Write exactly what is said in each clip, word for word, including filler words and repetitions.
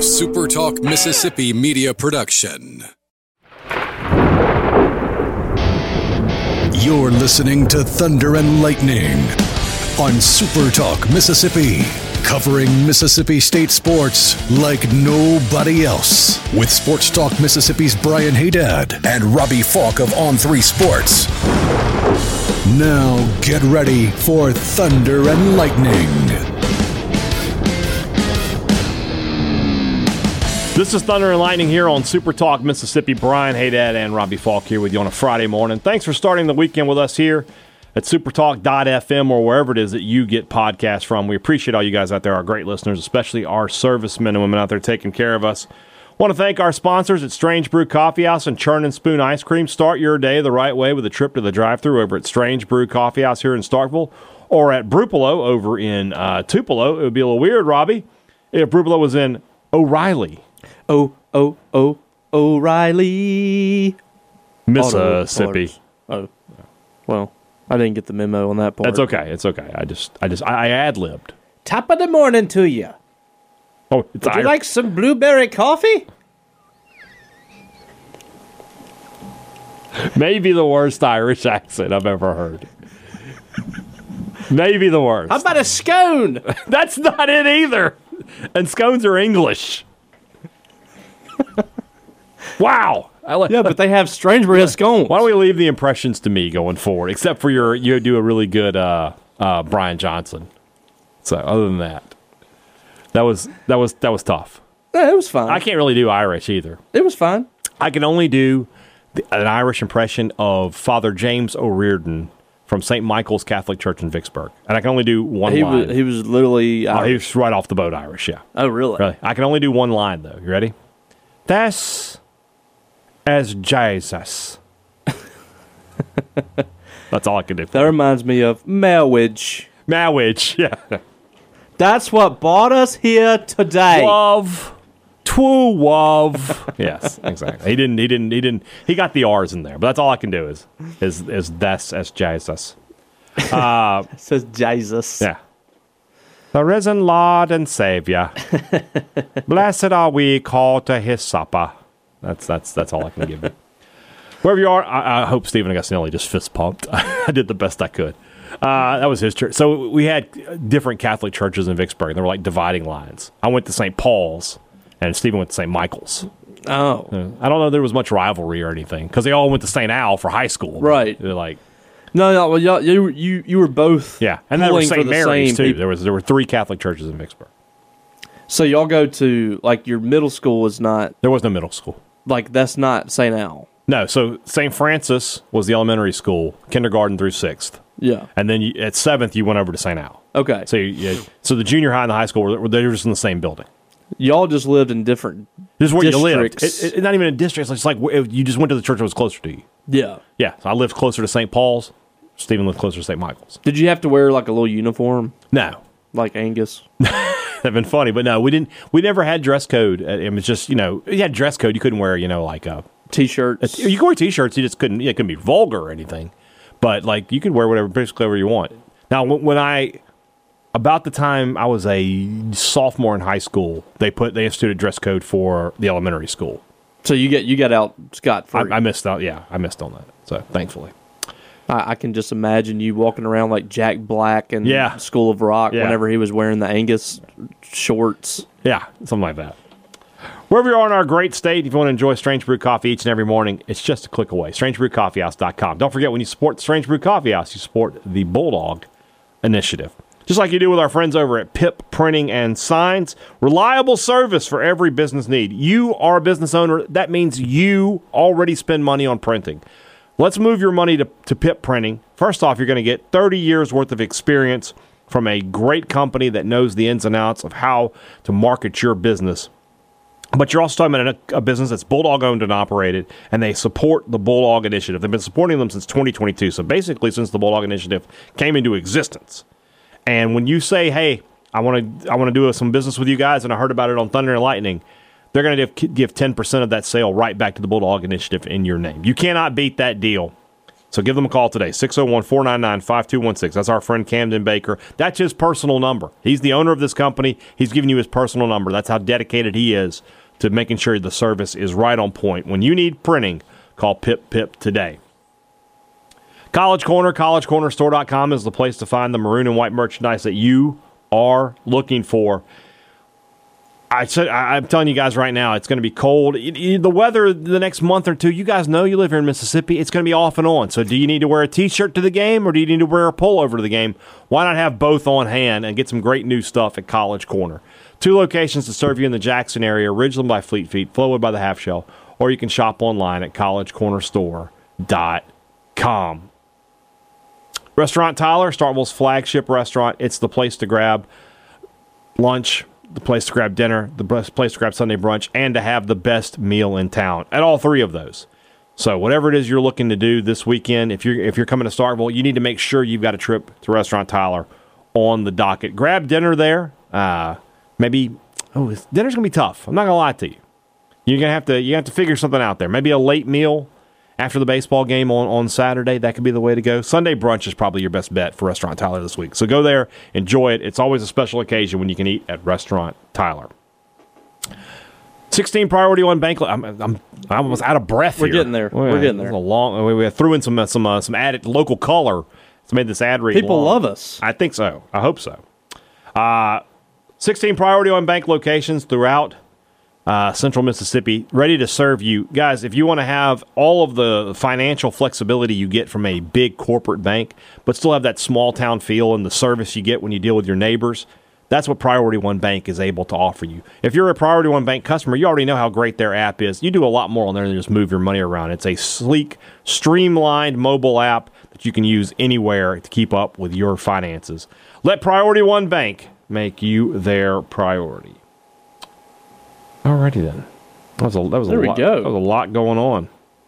A Super Talk Mississippi media production. You're listening to Thunder and Lightning on Super Talk Mississippi, covering Mississippi State sports like nobody else. With Sports Talk Mississippi's Brian Haydad and Robbie Falk of On three Sports. Now get ready for Thunder and Lightning. This is Thunder and Lightning here on Super Talk Mississippi. Brian Haydad and Robbie Falk here with you on a Friday morning. Thanks for starting the weekend with us here at supertalk dot f m or wherever it is that you get podcasts from. We appreciate all you guys out there, our great listeners, especially our servicemen and women out there taking care of us. Want to thank our sponsors at Strange Brew Coffee House and Churn and Spoon Ice Cream. Start your day the right way with a trip to the drive-thru over at Strange Brew Coffee House here in Starkville or at Brupolo over in uh, Tupelo. It would be a little weird, Robbie, if Brupolo was in O'Reilly. Oh, oh, oh, O'Reilly, Mississippi. Oh, well, I didn't get the memo on that part. It's okay. It's okay. I just, I just, I, I ad-libbed. Top of the morning to you. Oh, it's Would Ir- you like some blueberry coffee? Maybe the worst Irish accent I've ever heard. Maybe the worst. How about a scone? That's not it either. And scones are English. Wow. I like, Yeah, but they have strange bread scones. why don't we leave the impressions to me going forward? Except for your, you do a really good uh, uh, Brian Johnson. So other than that, that was that was that was tough. Yeah, it was fine. I can't really do Irish either. It was fine. I can only do the, an Irish impression of Father James O'Riordan from Saint Michael's Catholic Church in Vicksburg, and I can only do one He line. was he was literally. oh, he Irish. was right off the boat Irish. Yeah. Oh, really? Really? I can only do one line, though. You ready? That's as Jesus. That's all I can do. That reminds me of marriage. Marriage, yeah. That's what brought us here today. Love. To love. Yes, exactly. He didn't, he didn't, he didn't, he got the R's in there, but that's all I can do is, is, is that's as Jesus. Uh, It says Jesus. yeah. The risen Lord and Savior. Blessed are we called to his supper. That's that's that's all I can give you. Wherever you are, I, I hope Stephen Agostinelli just fist pumped. I did the best I could. Uh, that was his church. So we had different Catholic churches in Vicksburg. There were like dividing lines. I went to Saint Paul's, and Stephen went to Saint Michael's. Oh. I don't know if there was much rivalry or anything, because they all went to Saint Al for high school. Right. They're like, No, no. Well, y'all, you you you were both. yeah. And there was pulling Saint for the Mary's, same too. people. There was there were three Catholic churches in Vicksburg. So y'all go to like your middle school is not There was no middle school. like that's not Saint Al. No, so Saint Francis was the elementary school, kindergarten through sixth. Yeah. And then you, at seventh, you went over to Saint Al. Okay. So you, you, so the junior high and the high school, were, they were just in the same building. Y'all just lived in different. This is where you lived. districts. It, it, not even a district. It's like you just went to the church that was closer to you. Yeah. Yeah, so I lived closer to Saint Paul's. Stephen lived closer to Saint Michael's. Did you have to wear like a little uniform No. like Angus? That'd been funny, but no, we didn't. We never had dress code. It was just, you know, you had dress code. You couldn't wear, you know, like a T-shirts. You could wear T-shirts. You just couldn't. Yeah, it couldn't be vulgar or anything. But like, you could wear whatever, basically whatever you want. Now, when, when I, about the time I was a sophomore in high school, they put they instituted dress code for the elementary school. So you get you got out scot I, free. I missed out. Yeah, I missed on that. So thankfully, I, I can just imagine you walking around like Jack Black in Yeah. School of Rock Yeah. whenever he was wearing the Angus shorts. yeah, something like that. Wherever you are in our great state, if you want to enjoy Strange Brew Coffee each and every morning, it's just a click away. strange brew coffee house dot com. Don't forget, when you support Strange Brew Coffee House, you support the Bulldog Initiative. Just like you do with our friends over at Pip Printing and Signs. Reliable service for every business need. You are a business owner. That means you already spend money on printing. Let's move your money to, to Pip Printing. First off, you're going to get thirty years worth of experience from a great company that knows the ins and outs of how to market your business. But you're also talking about a, a business that's Bulldog owned and operated, and they support the Bulldog Initiative. They've been supporting them since twenty twenty-two, so basically since the Bulldog Initiative came into existence. And when you say, hey, I want to I want to do some business with you guys, and I heard about it on Thunder and Lightning, they're going to give ten percent of that sale right back to the Bulldog Initiative in your name. You cannot beat that deal. So give them a call today, six oh one, four nine nine, five two one six. That's our friend Camden Baker. That's his personal number. He's the owner of this company. He's giving you his personal number. That's how dedicated he is to making sure the service is right on point. When you need printing, call Pip Pip today. College Corner, college corner store dot com is the place to find the maroon and white merchandise that you are looking for. I said, I'm telling you guys right now, it's going to be cold. It, it, the weather the next month or two, you guys know you live here in Mississippi, it's going to be off and on. So do you need to wear a T-shirt to the game or do you need to wear a pullover to the game? Why not have both on hand and get some great new stuff at College Corner? Two locations to serve you in the Jackson area, Ridgeland by Fleet Feet, Flowwood by the Half Shell, or you can shop online at college corner store dot com. Restaurant Tyler, Starkville's flagship restaurant. It's the place to grab lunch, the place to grab dinner, the best place to grab Sunday brunch, and to have the best meal in town at all three of those. So whatever it is you're looking to do this weekend, if you're if you're coming to Starkville, you need to make sure you've got a trip to Restaurant Tyler on the docket. Grab dinner there. Uh, maybe oh, dinner's gonna be tough. I'm not gonna lie to you. You're gonna have to you have to figure something out there. Maybe a late meal after the baseball game on, on Saturday, that could be the way to go. Sunday brunch is probably your best bet for Restaurant Tyler this week. So go there, enjoy it. It's always a special occasion when you can eat at Restaurant Tyler. sixteen Priority One Bank. I'm, I'm, I'm almost out of breath We're here. getting there. We're, We're getting there. A long, we, we threw in some uh, some uh, some added local color. It's made this ad read People long. love us. I think so. I hope so. Uh, sixteen Priority One Bank locations throughout Uh, Central Mississippi, ready to serve you. Guys, if you want to have all of the financial flexibility you get from a big corporate bank, but still have that small town feel and the service you get when you deal with your neighbors, that's what Priority One Bank is able to offer you. If you're a Priority One Bank customer, you already know how great their app is. You do a lot more on there than just move your money around. It's a sleek, streamlined mobile app that you can use anywhere to keep up with your finances. Let Priority One Bank make you their priority. Alrighty then. That was a that was there a we lot. go. That was a lot going on.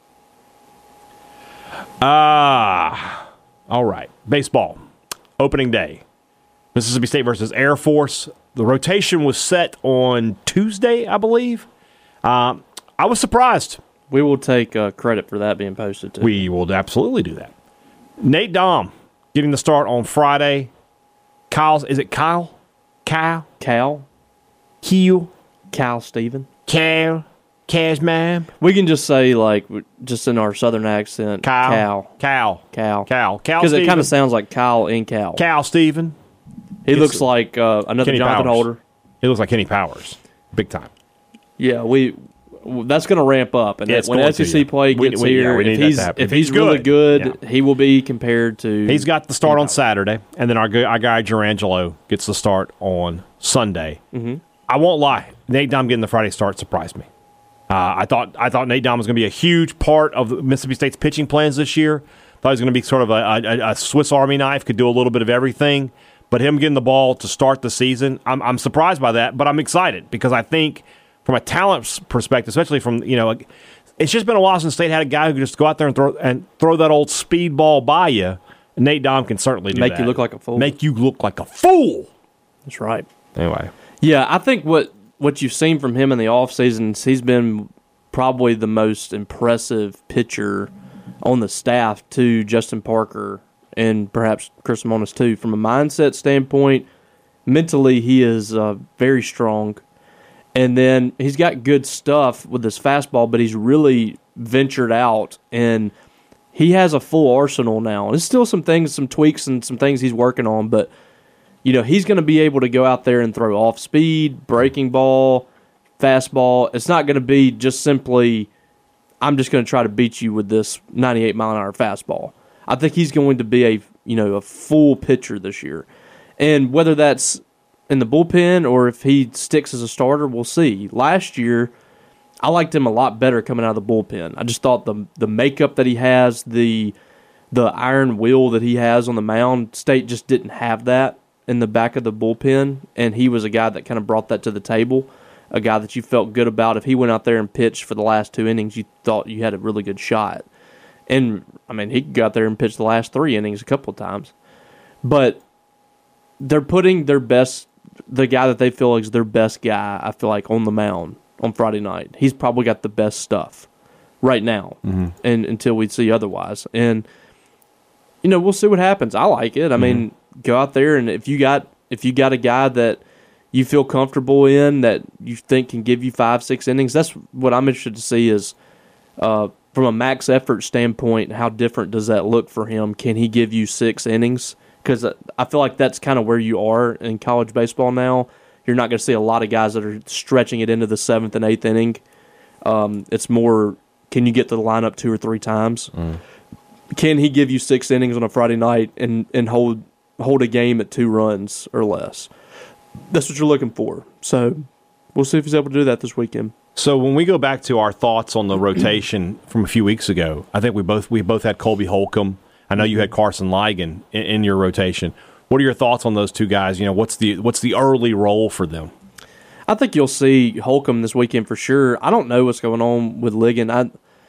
Ah, uh, all right. Baseball opening day. Mississippi State versus Air Force. The rotation was set on Tuesday, I believe. Uh, I was surprised. We will take uh, credit for that being posted too. We will absolutely do that. Nate Dom getting the start on Friday. Kyle's is it Kyle? Kyle? Cal? Keel? Cal Steven? Cal? Cashman? We can just say, like, just in our southern accent, Kyle? Cal. Cal. Cal. Cal. Cal. Because it kind of Steven. sounds like Kyle and Cal. Cal Steven. He It's looks like uh, another Kenny Jonathan Powers. Holder. He looks like Kenny Powers. Big time. Yeah, we. That's going to ramp up, and Yeah, it's when going S E to, C yeah. play We- gets we- yeah, here, we need if that he's to happen. if If he's he's really good, good, yeah. he will be compared to. He's got the start Kenny on Powers. Saturday, and then our, gu- our guy Gerangelo gets the start on Sunday. Mm-hmm. I won't lie. Nate Dom getting the Friday start surprised me. Uh, I thought I thought Nate Dom was going to be a huge part of Mississippi State's pitching plans this year. Thought he was going to be sort of a, a, a Swiss Army knife, could do a little bit of everything. But him getting the ball to start the season, I'm, I'm surprised by that. But I'm excited because I think from a talent perspective, especially from, you know, it's just been a while since State had a guy who could just go out there and throw and throw that old speed ball by you. And Nate Dom can certainly do Make that. you look like a fool. Make you look like a fool. That's right. Anyway. Yeah, I think what, what you've seen from him in the offseason, he's been probably the most impressive pitcher on the staff to Justin Parker and perhaps Chris Lemonis too. From a mindset standpoint, mentally he is uh, very strong. And then he's got good stuff with his fastball, but he's really ventured out and he has a full arsenal now. There's still some things, some tweaks and some things he's working on, but you know, he's going to be able to go out there and throw off speed, breaking ball, fastball. It's not going to be just simply, I'm just going to try to beat you with this ninety-eight mile an hour fastball. I think he's going to be a, you know, a full pitcher this year. And whether that's in the bullpen or if he sticks as a starter, we'll see. Last year, I liked him a lot better coming out of the bullpen. I just thought the the makeup that he has, the the iron will that he has on the mound, State just didn't have that in the back of the bullpen, and he was a guy that kind of brought that to the table, a guy that you felt good about. If he went out there and pitched for the last two innings, you thought you had a really good shot. And, I mean, he could go out there and pitch the last three innings a couple of times. But they're putting their best, the guy that they feel is their best guy, I feel like, on the mound on Friday night. He's probably got the best stuff right now, mm-hmm. and until we see otherwise. And you know, we'll see what happens. I like it. I mm-hmm. mean, go out there, and if you got if you got a guy that you feel comfortable in, that you think can give you five, six innings, that's what I'm interested to see is uh, from a max effort standpoint, how different does that look for him? Can he give you six innings? Because I feel like that's kind of where you are in college baseball now. You're not going to see a lot of guys that are stretching it into the seventh and eighth inning. Um, it's more, can you get to the lineup two or three times? Mm. Can he give you six innings on a Friday night and, and hold hold a game at two runs or less? That's what you're looking for. So we'll see if he's able to do that this weekend. So when we go back to our thoughts on the rotation from a few weeks ago, I think we both we both had Colby Holcomb. I know you had Carson Ligon in, in your rotation. What are your thoughts on those two guys? You know, what's the what's the early role for them? I think you'll see Holcomb this weekend for sure. I don't know what's going on with Ligon. I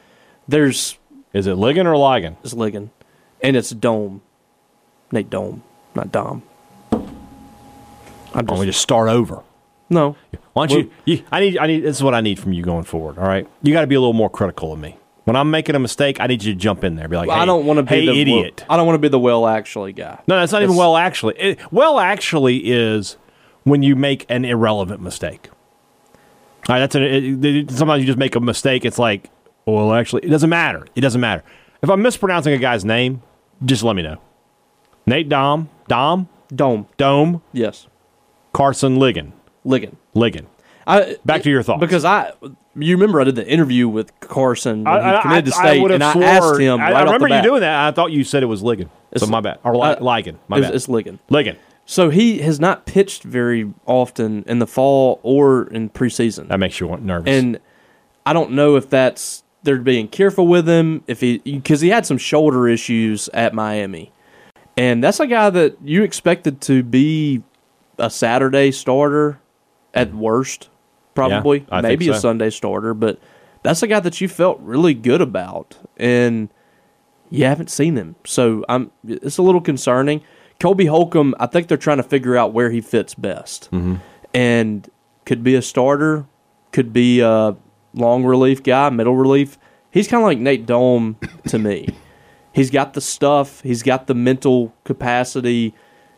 there's is it Ligon or Ligon? It's Ligon, and it's Dome, Nate Dome, not Dom. I'm just, Why don't we just start over? No. Why don't well, you, you? I need. I need. This is what I need from you going forward. All right. You got to be a little more critical of me. When I'm making a mistake, I need you to jump in there. Be like, well, hey, I don't want to be hey, the idiot. Well, I don't want to be the well actually guy. No, that's not that's, even well actually. It, well actually is when you make an irrelevant mistake. All right, that's an, it, it, sometimes you just make a mistake. It's like, well, actually, it doesn't matter. It doesn't matter. If I'm mispronouncing a guy's name, just let me know. Nate Dom, Dom, Dome, Dome. Yes. Carson Ligon, Ligon, Ligon. I, Back to your thoughts. Because I, you remember I did the interview with Carson when I, he committed to I, state, I and I swore, asked him right I, I off remember the bat. you doing that. I thought you said it was Ligon. It's, so my bad. Or uh, Ligon. My it's, bad. It's Ligon. Ligon. So he has not pitched very often in the fall or in preseason. That makes you nervous. And I don't know if that's they're being careful with him, if he because he had some shoulder issues at Miami, and that's a guy that you expected to be a Saturday starter at worst, probably yeah, maybe so. a Sunday starter, but that's a guy that you felt really good about, and you haven't seen him, so I'm it's a little concerning. Colby Holcomb, I think they're trying to figure out where he fits best, mm-hmm. and could be a starter, could be a long relief guy, middle relief. He's kind of like Nate Dome to me. He's got the stuff. He's got the mental capacity.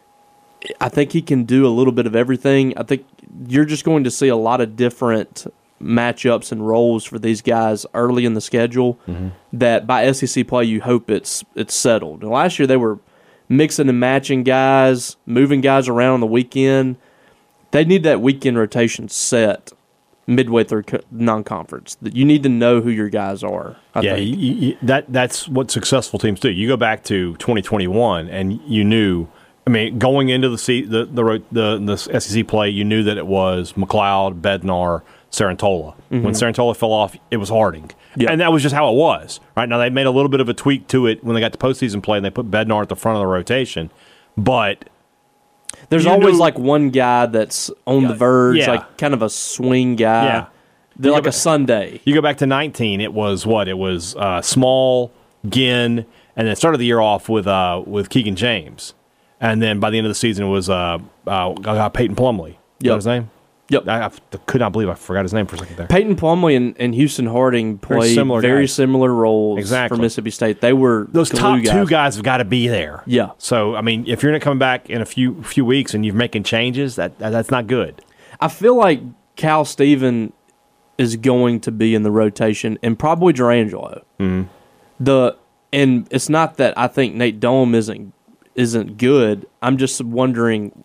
I think he can do a little bit of everything. I think you're just going to see a lot of different matchups and roles for these guys early in the schedule mm-hmm. that by S E C play you hope it's it's settled. And last year they were mixing and matching guys, moving guys around on the weekend. They need that weekend rotation set midway through non-conference. You need to know who your guys are. I yeah, think. You, you, that that's what successful teams do. You go back to twenty twenty-one, and you knew. I mean, going into the the the the, the S E C play, you knew that it was McLeod, Bednar, Sarantola. Mm-hmm. When Sarantola fell off, it was Harding, yep. and that was just how it was. Right now, they made a little bit of a tweak to it when they got to postseason play, and they put Bednar at the front of the rotation, but. There's you always knew, like one guy that's on yeah, the verge, yeah. like kind of a swing guy. Yeah. They're you like back, a Sunday. You go back to nineteen, it was what? It was uh, Small, Ginn, and then started the year off with uh, with Keegan James. And then by the end of the season, it was uh, uh, Peyton Plumlee. Is yep. that his name? Yep. I, I could not believe I forgot his name for a second there. Peyton Plumlee and, and Houston Harding played very similar, very similar roles exactly. for Mississippi State. They were those top guys. two guys have got to be there. Yeah. So I mean, if you're not coming back in a few few weeks and you're making changes, that, that that's not good. I feel like Cal Steven is going to be in the rotation, and probably Durangelo. Mm-hmm. The and it's not that I think Nate Dome isn't isn't good. I'm just wondering.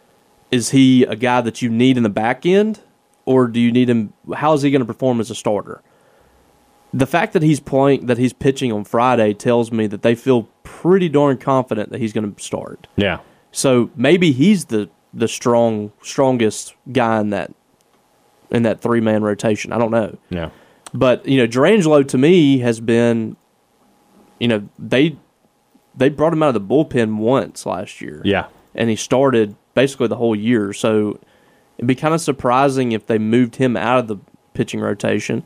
Is he a guy that you need in the back end, or do you need him? How is he going to perform as a starter? The fact that he's playing, that he's pitching on Friday, tells me that they feel pretty darn confident that he's going to start. Yeah. So maybe he's the the strong strongest guy in that in that three man rotation. I don't know. Yeah. But you know, Durangelo to me has been, you know, they they brought him out of the bullpen once last year. Yeah. And he started basically the whole year. So it'd be kind of surprising if they moved him out of the pitching rotation.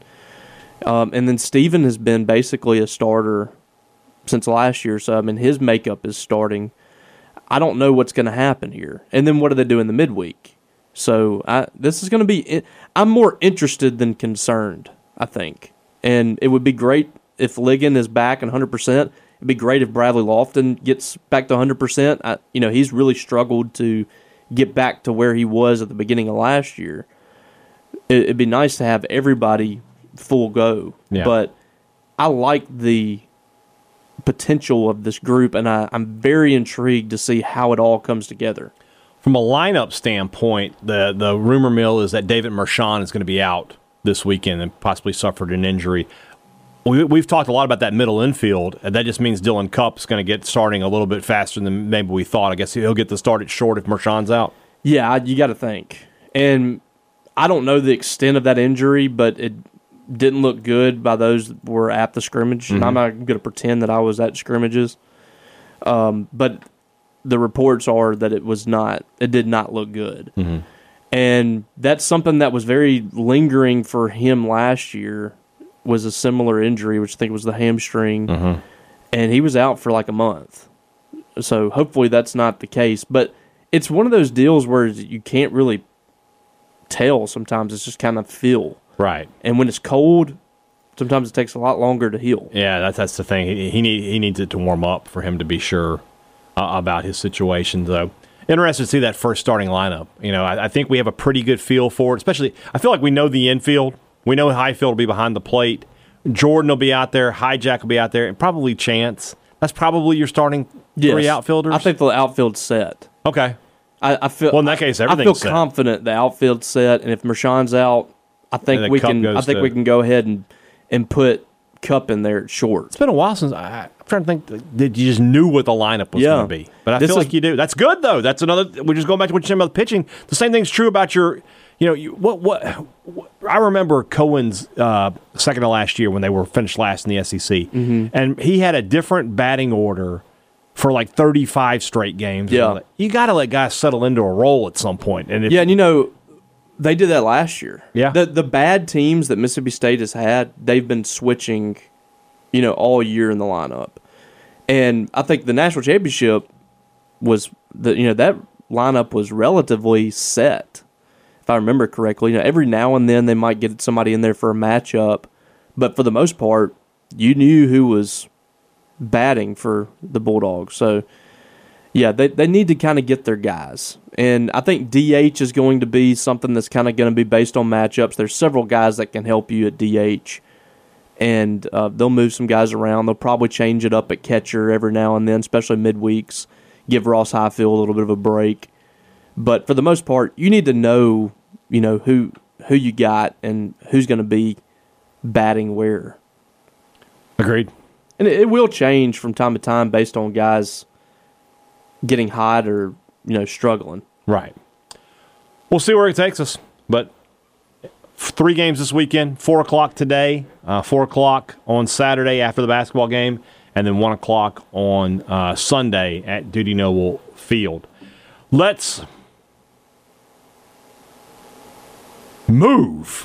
Um, and then Steven has been basically a starter since last year. So, I mean, his makeup is starting. I don't know what's going to happen here. And then what do they do in the midweek? So I, this is going to be – I'm more interested than concerned, I think. And it would be great if Ligon is back one hundred percent. It'd be great if Bradley Lofton gets back to one hundred percent. I, you know, he's really struggled to get back to where he was at the beginning of last year. It, it'd be nice to have everybody full go. Yeah. But I like the potential of this group, and I, I'm very intrigued to see how it all comes together. From a lineup standpoint, the, the rumor mill is that David Mershon is going to be out this weekend and possibly suffered an injury. We, we've talked a lot about that middle infield, and that just means Dylan Cupp's going to get starting a little bit faster than maybe we thought. I guess he'll get the start at short if Mershon's out. Yeah, you got to think. And I don't know the extent of that injury, but it didn't look good by those that were at the scrimmage. Mm-hmm. And I'm not going to pretend that I was at scrimmages. Um, but the reports are that it was not, it did not look good. Mm-hmm. And that's something that was very lingering for him last year, was a similar injury, which I think was the hamstring. Mm-hmm. And he was out for like a month. So hopefully that's not the case. But it's one of those deals where you can't really tell sometimes. It's just kind of feel. Right. And when it's cold, sometimes it takes a lot longer to heal. Yeah, that's that's the thing. He he, need, he needs it to warm up for him to be sure uh, about his situation, though. Interested to see that first starting lineup. You know, I, I think we have a pretty good feel for it, especially I feel like we know the infield. We know Highfield will be behind the plate. Jordan will be out there. Hijack will be out there. And probably Chance. That's probably your starting Yes. three outfielders? I think the outfield's set. Okay. I, I feel. Well, in that case, I feel everything's set. confident the outfield's set, and if Mershon's out, I And think then we Cup can. goes I think to- we can go ahead and and put Cup in there at short. It's been a while since I, I'm trying to think that you just knew what the lineup was Yeah. going to be. But I This feel is- like you do. That's good, though. That's another. We're just going back to what you said about the pitching. The same thing's true about your. You know, you, what, what what I remember Cohen's uh, second to last year when they were finished last in the S E C, Mm-hmm. and he had a different batting order for like thirty-five straight games. Yeah. You got to let guys settle into a role at some point. And if, Yeah, and you know, they did that last year. Yeah. The the bad teams that Mississippi State has had, they've been switching, you know, all year in the lineup. And I think the national championship was the you know, that lineup was relatively set. If I remember correctly. You know, every now and then they might get somebody in there for a matchup, but for the most part, you knew who was batting for the Bulldogs. So yeah, they they need to kind of get their guys. And I think D H is going to be something that's kind of going to be based on matchups. There's several guys that can help you at D H. And uh, they'll move some guys around. They'll probably change it up at catcher every now and then, especially midweeks. Give Ross Highfield a little bit of a break. But for the most part, you need to know, you know, who who you got and who's going to be batting where. Agreed. And it, it will change from time to time based on guys getting hot or, you know, struggling. Right. We'll see where it takes us. But three games this weekend, four o'clock today, uh, four o'clock on Saturday after the basketball game, and then one o'clock on uh, Sunday at Dudy Noble Field. Let's move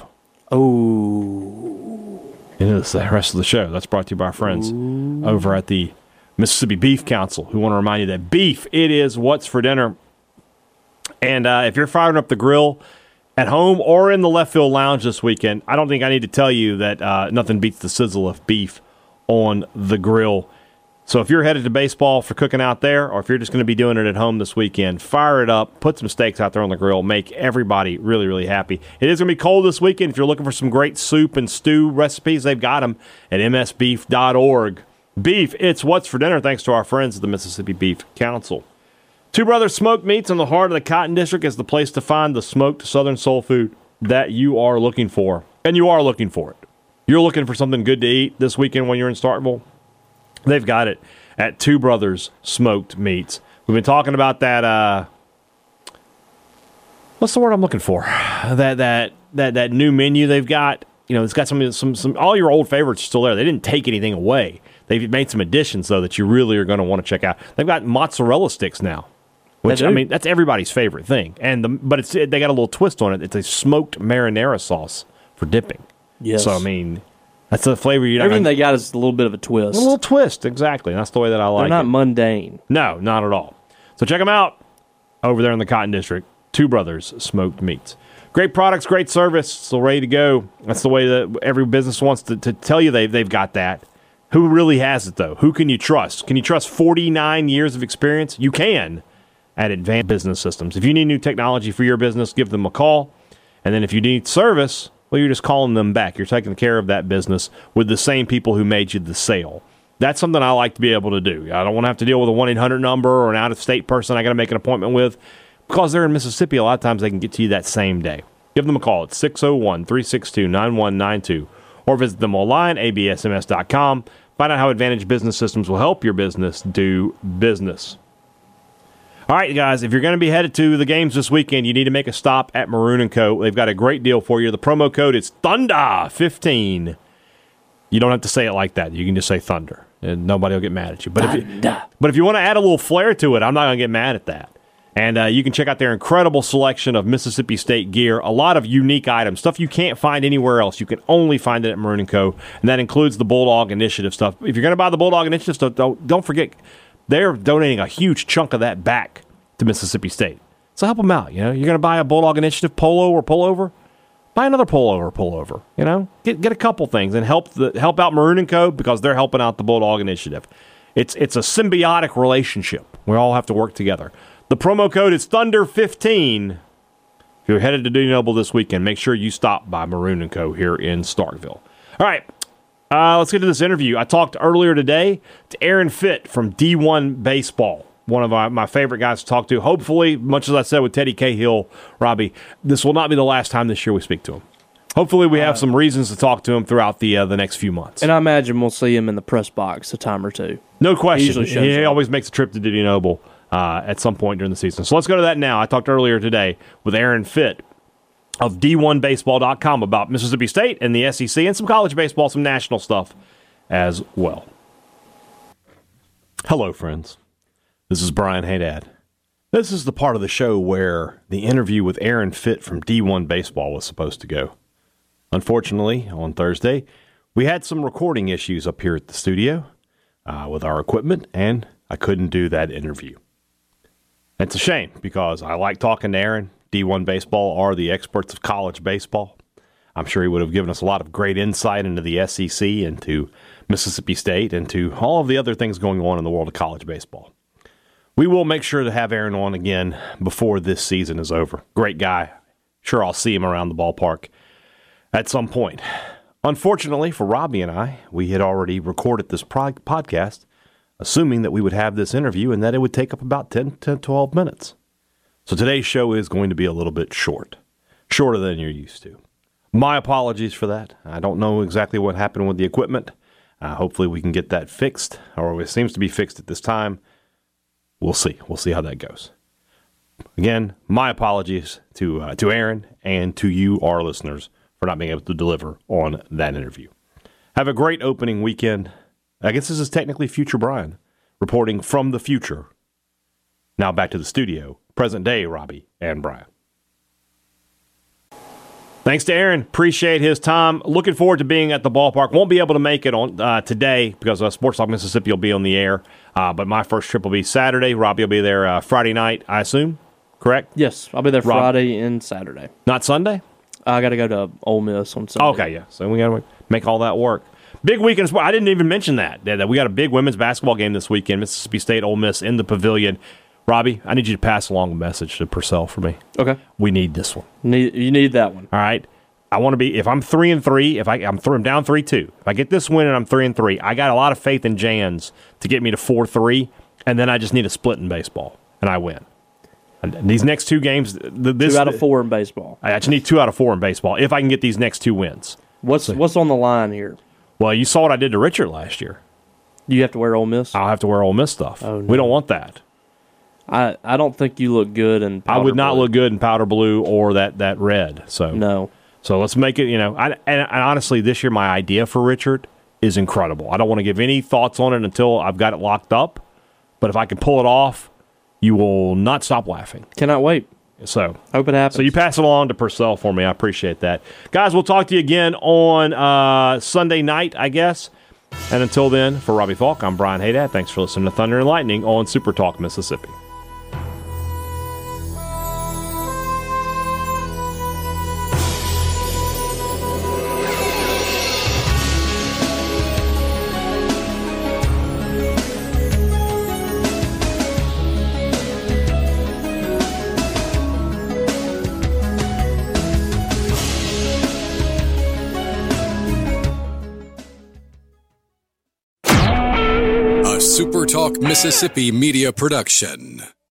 Oh. into the rest of the show. That's brought to you by our friends over at the Mississippi Beef Council, who want to remind you that beef, it is what's for dinner. And uh, if you're firing up the grill at home or in the left field lounge this weekend, I don't think I need to tell you that uh, nothing beats the sizzle of beef on the grill. So if you're headed to baseball for cooking out there, or if you're just going to be doing it at home this weekend, fire it up, put some steaks out there on the grill, make everybody really, really happy. It is going to be cold this weekend. If you're looking for some great soup and stew recipes, they've got them at m s beef dot org. Beef, it's what's for dinner, thanks to our friends at the Mississippi Beef Council. Two Brothers Smoked Meats in the heart of the Cotton District is the place to find the smoked Southern soul food that you are looking for. And you are looking for it. You're looking for something good to eat this weekend when you're in Starkville? They've got it at Two Brothers Smoked Meats. We've been talking about that, uh, what's the word I'm looking for? That that that that new menu they've got. You know, it's got some some some all your old favorites are still there. They didn't take anything away. They've made some additions though that you really are going to want to check out. They've got mozzarella sticks now, which I mean that's everybody's favorite thing. And the, but it's they got a little twist on it. It's a smoked marinara sauce for dipping. Yes. So I mean, that's a flavor you. Everything they got is a little bit of a twist. A little twist, exactly. And that's the way that I like They're not it. mundane. No, not at all. So check them out over there in the Cotton District. Two Brothers Smoked Meats. Great products, great service. Still ready to go. That's the way that every business wants to, to tell you they've, they've got that. Who really has it, though? Who can you trust? Can you trust forty-nine years of experience? You can at Advanced Business Systems. If you need new technology for your business, give them a call. And then if you need service, well, you're just calling them back. You're taking care of that business with the same people who made you the sale. That's something I like to be able to do. I don't want to have to deal with a one eight hundred number or an out-of-state person I got to make an appointment with. Because they're in Mississippi, a lot of times they can get to you that same day. Give them a call at six oh one, three six two, nine one nine two or visit them online, a b s m s dot com. Find out how Advantage Business Systems will help your business do business. All right, guys, if you're going to be headed to the games this weekend, you need to make a stop at Maroon and Co. They've got a great deal for you. The promo code is Thunder fifteen. You don't have to say it like that. You can just say Thunder, and nobody will get mad at you. But if you, but if you want to add a little flair to it, I'm not going to get mad at that. And uh, you can check out their incredible selection of Mississippi State gear, a lot of unique items, stuff you can't find anywhere else. You can only find it at Maroon and Co., and that includes the Bulldog Initiative stuff. If you're going to buy the Bulldog Initiative stuff, don't, don't forget, they're donating a huge chunk of that back to Mississippi State. So help them out. You know, you're going to buy a Bulldog Initiative polo or pullover, buy another polo or pullover. You know, get get a couple things and help the help out Maroon and Co. because they're helping out the Bulldog Initiative. It's it's a symbiotic relationship. We all have to work together. The promo code is Thunder fifteen. If you're headed to Dudy Noble this weekend, make sure you stop by Maroon and Co. here in Starkville. All right, uh, let's get to this interview. I talked earlier today to Aaron Fitt from D one Baseball, one of my, my favorite guys to talk to. Hopefully, much as I said with Teddy Cahill, Robbie, this will not be the last time this year we speak to him. Hopefully, we have uh, some reasons to talk to him throughout the uh, the next few months. And I imagine we'll see him in the press box a time or two. No question. He, he always makes a trip to Dudy Noble uh, at some point during the season. So let's go to that now. I talked earlier today with Aaron Fitt of D one baseball dot com about Mississippi State and the S E C and some college baseball, some national stuff as well. Hello, friends. This is Brian Haydad. This is the part of the show where the interview with Aaron Fitt from D one Baseball was supposed to go. Unfortunately, on Thursday, we had some recording issues up here at the studio uh, with our equipment, and I couldn't do that interview. It's a shame because I like talking to Aaron. D one Baseball are the experts of college baseball. I'm sure he would have given us a lot of great insight into the S E C, into Mississippi State, and to all of the other things going on in the world of college baseball. We will make sure to have Aaron on again before this season is over. Great guy. Sure, I'll see him around the ballpark at some point. Unfortunately for Robbie and I, we had already recorded this prog- podcast, assuming that we would have this interview and that it would take up about ten to twelve minutes. So today's show is going to be a little bit short, shorter than you're used to. My apologies for that. I don't know exactly what happened with the equipment. Uh, hopefully we can get that fixed, or it seems to be fixed at this time. We'll see. We'll see how that goes. Again, my apologies to uh, to Aaron and to you, our listeners, for not being able to deliver on that interview. Have a great opening weekend. I guess this is technically Future Brian reporting from the future. Now back to the studio. Present day, Robbie and Brian. Thanks to Aaron. Appreciate his time. Looking forward to being at the ballpark. Won't be able to make it on uh, today because uh, Sports Talk Mississippi will be on the air. Uh, but my first trip will be Saturday. Robbie will be there uh, Friday night, I assume. Correct? Yes, I'll be there Rob- Friday and Saturday. Not Sunday? I got to go to Ole Miss on Sunday. Okay, yeah. So we got to make all that work. Big weekend. I didn't even mention that. that. We got a big women's basketball game this weekend. Mississippi State, Ole Miss in the Pavilion. Robbie, I need you to pass along a message to Purcell for me. Okay. We need this one. Need, you need that one. All right. I want to be, if I'm three and three, if I, I'm, th- I'm down three two, if I get this win and I'm three and three, I got a lot of faith in Jans to get me to four three, and then I just need a split in baseball, and I win. And these next two games, this, two out of four in baseball. I just need two out of four in baseball if I can get these next two wins. What's so, what's on the line here? Well, you saw what I did to Richard last year. You have to wear Ole Miss? I'll have to wear Ole Miss stuff. Oh, no. We don't want that. I, I don't think you look good in powder I would not blue. look good in powder blue or that, that red. So no. So let's make it, you know, I, and, and honestly, this year my idea for Richard is incredible. I don't want to give any thoughts on it until I've got it locked up. But if I can pull it off, you will not stop laughing. Cannot wait. So hope it happens. So you pass it along to Purcell for me. I appreciate that. Guys, we'll talk to you again on uh, Sunday night, I guess. And until then, for Robbie Falk, I'm Brian Haydad. Thanks for listening to Thunder and Lightning on Super Talk Mississippi. SuperTalk Mississippi Media Production.